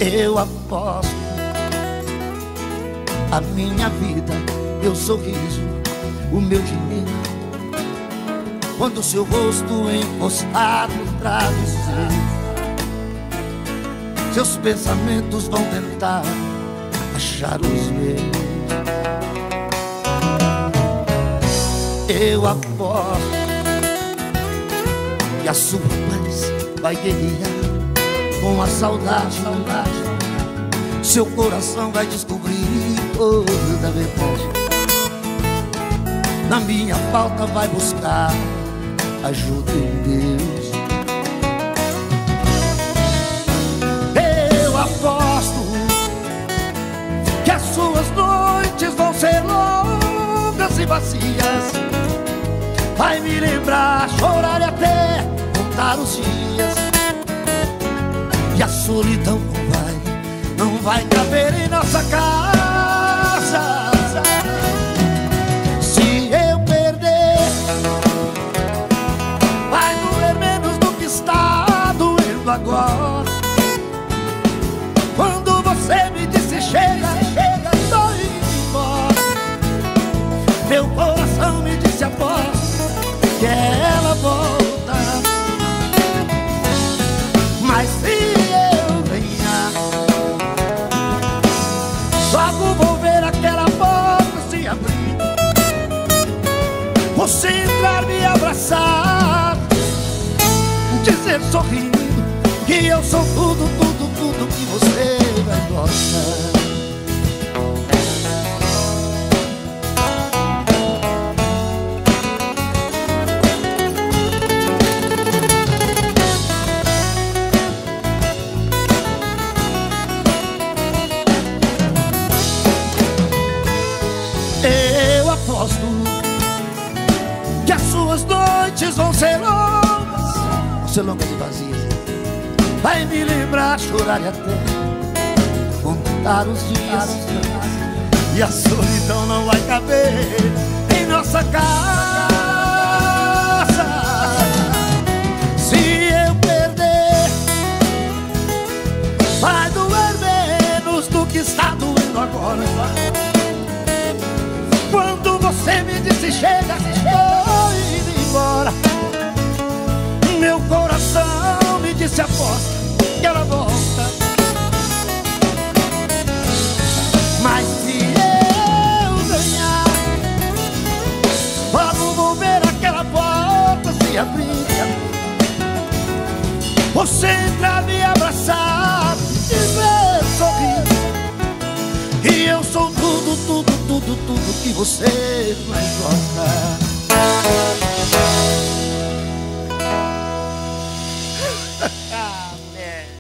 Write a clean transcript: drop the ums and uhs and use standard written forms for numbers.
Eu aposto a minha vida, meu sorriso, o meu dinheiro, quando seu rosto encostar no travesseiro, seus pensamentos vão tentar achar os meus. Eu aposto que a sua paz vai guerrear com a saudade. Seu coração vai descobrir toda a verdade. Na minha falta vai buscar ajuda em Deus. Eu aposto que as suas noites vão ser longas e vazias. Vai me lembrar, chorar e até contar os dias. E a solidão não vai caber em nossa casa. Se eu perder, vai doer menos do que está doendo agora. Quando você me disse chega, tô indo embora, meu coração me disse aposto que ela volta. Mas se eu ganhar, logo vou ver aquela porta se abrir, você entrar, me abraçar, dizer sorrindo que eu sou tudo que você vai gostar. Eu aposto que as suas noites vão ser longas e vazias. Vai me lembrar, chorar e até contar os dias. E a solidão não vai caber em nossa casa. Se eu perder, vai doer menos do que está doendo agora. Quando você me disse chega, tô indo embora, meu coração me disse aposta que ela volta. Mas se eu ganhar, logo vou ver aquela porta se abrir, você entrar, me abraçar, dizer sorrir que eu sou tudo que você mais gosta.